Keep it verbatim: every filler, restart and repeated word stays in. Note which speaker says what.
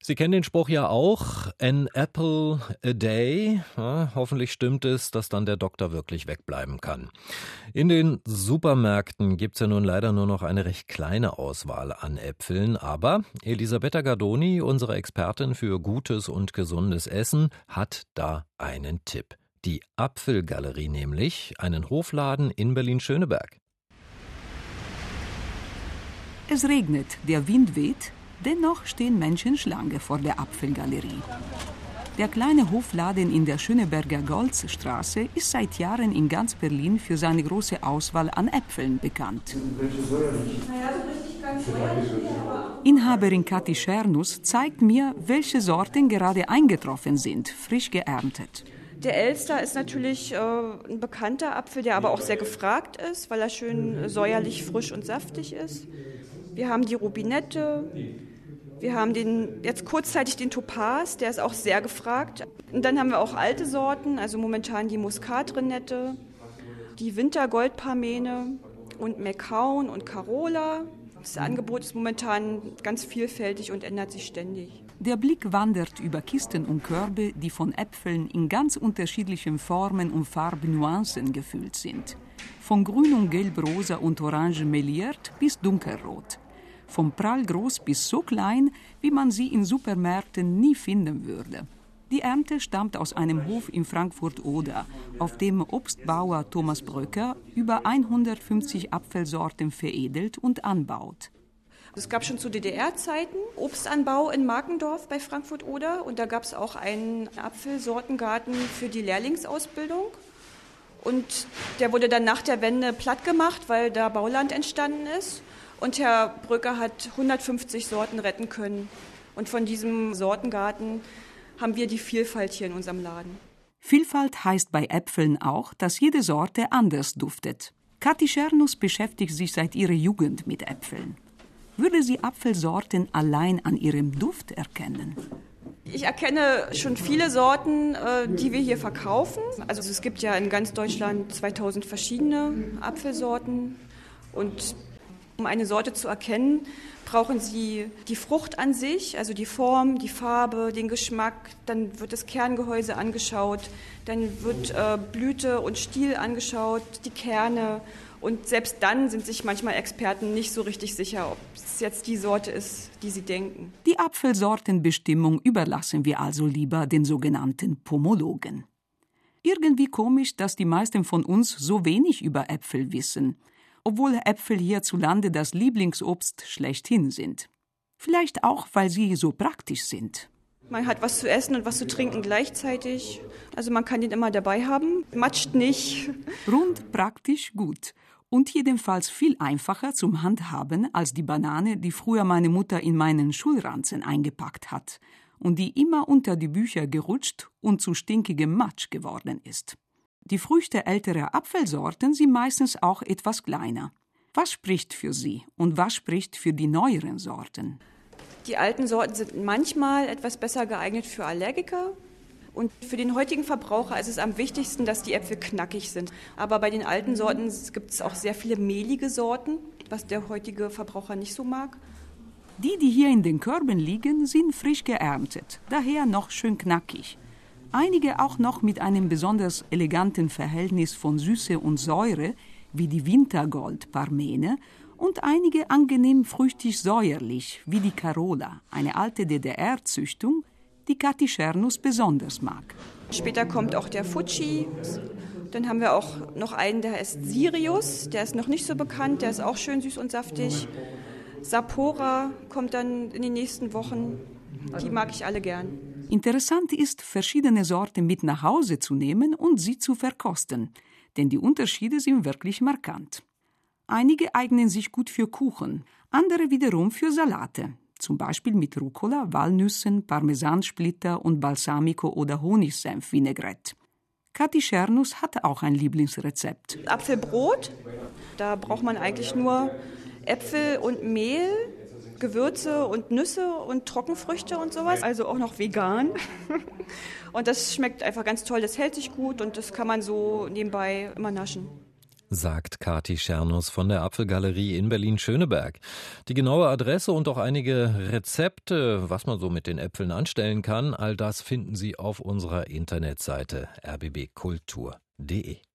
Speaker 1: Sie kennen den Spruch ja auch, an apple a day. Ja, hoffentlich stimmt es, dass dann der Doktor wirklich wegbleiben kann. In den Supermärkten gibt's ja nun leider nur noch eine recht kleine Auswahl an Äpfeln, aber Elisabetta Gardoni, unsere Expertin für gutes und gesundes Essen, hat da einen Tipp. Die Apfelgalerie nämlich, einen Hofladen in Berlin-Schöneberg.
Speaker 2: Es regnet, der Wind weht. Dennoch stehen Menschen Schlange vor der Apfelgalerie. Der kleine Hofladen in der Schöneberger Golzstraße ist seit Jahren in ganz Berlin für seine große Auswahl an Äpfeln bekannt. Inhaberin Kathi Schernus zeigt mir, welche Sorten gerade eingetroffen sind, frisch geerntet.
Speaker 3: Der Elster ist natürlich äh, ein bekannter Apfel, der aber auch sehr gefragt ist, weil er schön säuerlich, frisch und saftig ist. Wir haben die Rubinette, wir haben den, jetzt kurzzeitig den Topaz, der ist auch sehr gefragt. Und dann haben wir auch alte Sorten, also momentan die Muskatrenette, die Wintergoldparmene und Mekaun und Carola. Das Angebot ist momentan ganz vielfältig und ändert sich ständig.
Speaker 2: Der Blick wandert über Kisten und Körbe, die von Äpfeln in ganz unterschiedlichen Formen und Farbnuancen gefüllt sind. Von grün und gelb-rosa und orange meliert bis dunkelrot. Vom prallgroß bis so klein, wie man sie in Supermärkten nie finden würde. Die Ernte stammt aus einem Hof in Frankfurt-Oder, auf dem Obstbauer Thomas Bröcker über hundertfünfzig Apfelsorten veredelt und anbaut.
Speaker 3: Es gab schon zu D D R-Zeiten Obstanbau in Markendorf bei Frankfurt-Oder und da gab es auch einen Apfelsortengarten für die Lehrlingsausbildung. Und der wurde dann nach der Wende platt gemacht, weil da Bauland entstanden ist. Und Herr Bröcker hat hundertfünfzig Sorten retten können. Und von diesem Sortengarten haben wir die Vielfalt hier in unserem Laden.
Speaker 2: Vielfalt heißt bei Äpfeln auch, dass jede Sorte anders duftet. Kathi Schernus beschäftigt sich seit ihrer Jugend mit Äpfeln. Würde sie Apfelsorten allein an ihrem Duft erkennen?
Speaker 3: Ich erkenne schon viele Sorten, die wir hier verkaufen. Also es gibt ja in ganz Deutschland zweitausend verschiedene Apfelsorten. Und um eine Sorte zu erkennen, brauchen Sie die Frucht an sich, also die Form, die Farbe, den Geschmack. Dann wird das Kerngehäuse angeschaut, dann wird äh, Blüte und Stiel angeschaut, die Kerne. Und selbst dann sind sich manchmal Experten nicht so richtig sicher, ob es jetzt die Sorte ist, die sie denken.
Speaker 2: Die Apfelsortenbestimmung überlassen wir also lieber den sogenannten Pomologen. Irgendwie komisch, dass die meisten von uns so wenig über Äpfel wissen, obwohl Äpfel hierzulande das Lieblingsobst schlechthin sind. Vielleicht auch, weil sie so praktisch sind.
Speaker 3: Man hat was zu essen und was zu trinken gleichzeitig. Also man kann den immer dabei haben, matscht nicht.
Speaker 2: Rund, praktisch, gut. Und jedenfalls viel einfacher zum Handhaben als die Banane, die früher meine Mutter in meinen Schulranzen eingepackt hat und die immer unter die Bücher gerutscht und zu stinkigem Matsch geworden ist. Die Früchte älterer Apfelsorten sind meistens auch etwas kleiner. Was spricht für sie und was spricht für die neueren Sorten?
Speaker 3: Die alten Sorten sind manchmal etwas besser geeignet für Allergiker. Und für den heutigen Verbraucher ist es am wichtigsten, dass die Äpfel knackig sind. Aber bei den alten Sorten gibt es auch sehr viele mehlige Sorten, was der heutige Verbraucher nicht so mag.
Speaker 2: Die, die hier in den Körben liegen, sind frisch geerntet, daher noch schön knackig. Einige auch noch mit einem besonders eleganten Verhältnis von Süße und Säure, wie die Wintergold-Parmene, und einige angenehm früchtig-säuerlich, wie die Carola, eine alte D D R-Züchtung, die Kathi Schernus besonders mag.
Speaker 3: Später kommt auch der Fuji. Dann haben wir auch noch einen, der heißt Sirius. Der ist noch nicht so bekannt, der ist auch schön süß und saftig. Sapora kommt dann in den nächsten Wochen. Die mag ich alle gern.
Speaker 2: Interessant ist, verschiedene Sorten mit nach Hause zu nehmen und sie zu verkosten. Denn die Unterschiede sind wirklich markant. Einige eignen sich gut für Kuchen, andere wiederum für Salate. Zum Beispiel mit Rucola, Walnüssen, Parmesansplitter und Balsamico- oder Honigsenf-Vinaigrette. Kathi Schernus hat auch ein Lieblingsrezept.
Speaker 3: Apfelbrot, da braucht man eigentlich nur Äpfel und Mehl, Gewürze und Nüsse und Trockenfrüchte und sowas, also auch noch vegan. Und das schmeckt einfach ganz toll, das hält sich gut und das kann man so nebenbei immer naschen.
Speaker 1: sagt Kati Schernus von der Apfelgalerie in Berlin-Schöneberg. Die genaue Adresse und auch einige Rezepte, was man so mit den Äpfeln anstellen kann, all das finden Sie auf unserer Internetseite r b b kultur punkt d e.